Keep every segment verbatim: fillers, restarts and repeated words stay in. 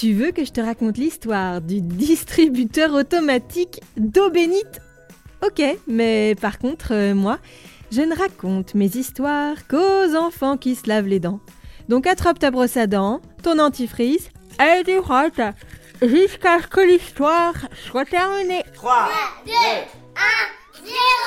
Tu veux que je te raconte l'histoire du distributeur automatique d'eau bénite ? Ok, mais par contre, euh, moi, je ne raconte mes histoires qu'aux enfants qui se lavent les dents. Donc attrape ta brosse à dents, ton dentifrice, et tu frottes jusqu'à ce que l'histoire soit terminée. trois, deux, un,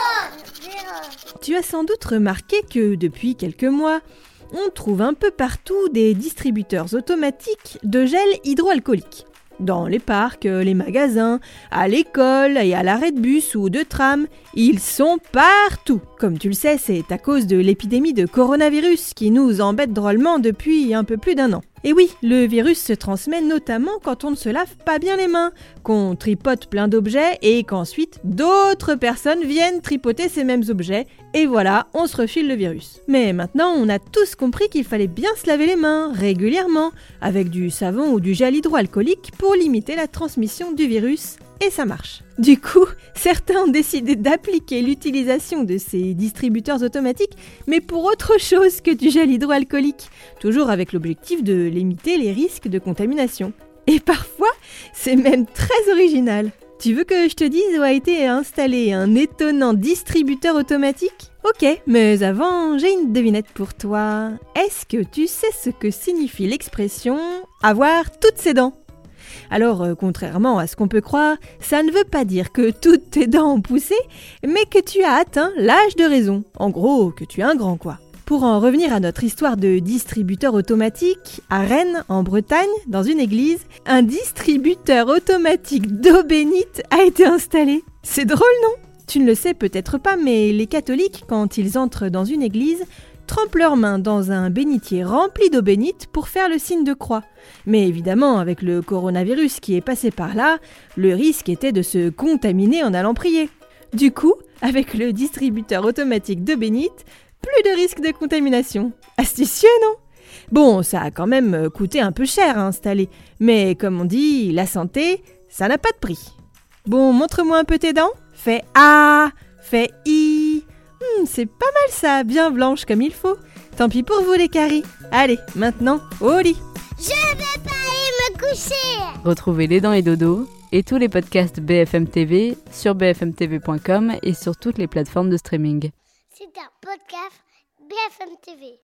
zéro. Tu as sans doute remarqué que depuis quelques mois, on trouve un peu partout des distributeurs automatiques de gel hydroalcoolique. Dans les parcs, les magasins, à l'école et à l'arrêt de bus ou de tram, ils sont partout. Comme tu le sais, c'est à cause de l'épidémie de coronavirus qui nous embête drôlement depuis un peu plus d'un an. Et oui, le virus se transmet notamment quand on ne se lave pas bien les mains, qu'on tripote plein d'objets et qu'ensuite d'autres personnes viennent tripoter ces mêmes objets et voilà, on se refile le virus. Mais maintenant, on a tous compris qu'il fallait bien se laver les mains régulièrement avec du savon ou du gel hydroalcoolique pour limiter la transmission du virus. Et ça marche. Du coup, certains ont décidé d'appliquer l'utilisation de ces distributeurs automatiques, mais pour autre chose que du gel hydroalcoolique, toujours avec l'objectif de limiter les risques de contamination. Et parfois, c'est même très original. Tu veux que je te dise où a été installé un étonnant distributeur automatique ? Ok, mais avant, j'ai une devinette pour toi. Est-ce que tu sais ce que signifie l'expression « avoir toutes ses dents » ? Alors, euh, contrairement à ce qu'on peut croire, ça ne veut pas dire que toutes tes dents ont poussé, mais que tu as atteint l'âge de raison. En gros, que tu es un grand quoi. Pour en revenir à notre histoire de distributeur automatique, à Rennes, en Bretagne, dans une église, un distributeur automatique d'eau bénite a été installé. C'est drôle, non ? Tu ne le sais peut-être pas, mais les catholiques, quand ils entrent dans une église, trempent leurs mains dans un bénitier rempli d'eau bénite pour faire le signe de croix. Mais évidemment, avec le coronavirus qui est passé par là, le risque était de se contaminer en allant prier. Du coup, avec le distributeur automatique d'eau bénite, plus de risque de contamination. Astucieux, non ? Bon, ça a quand même coûté un peu cher à installer, mais comme on dit, la santé, ça n'a pas de prix. Bon, montre-moi un peu tes dents. Fais A, fais I... Hmm, c'est pas mal ça, bien blanche comme il faut. Tant pis pour vous les caries. Allez, maintenant, au lit. Je vais pas aller me coucher. Retrouvez Les Dents et Dodo et tous les podcasts B F M T V sur b f m t v point com et sur toutes les plateformes de streaming. C'est un podcast B F M T V.